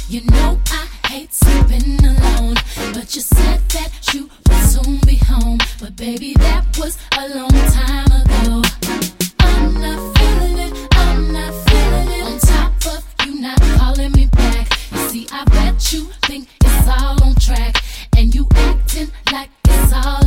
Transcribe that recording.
You know I hate sleeping alone, but you said that you would soon be home. But baby, that was a long time ago. I'm not feeling it, I'm not feeling it. On top of you not calling me back. You see, I bet you think it's all on track, and you acting like it's all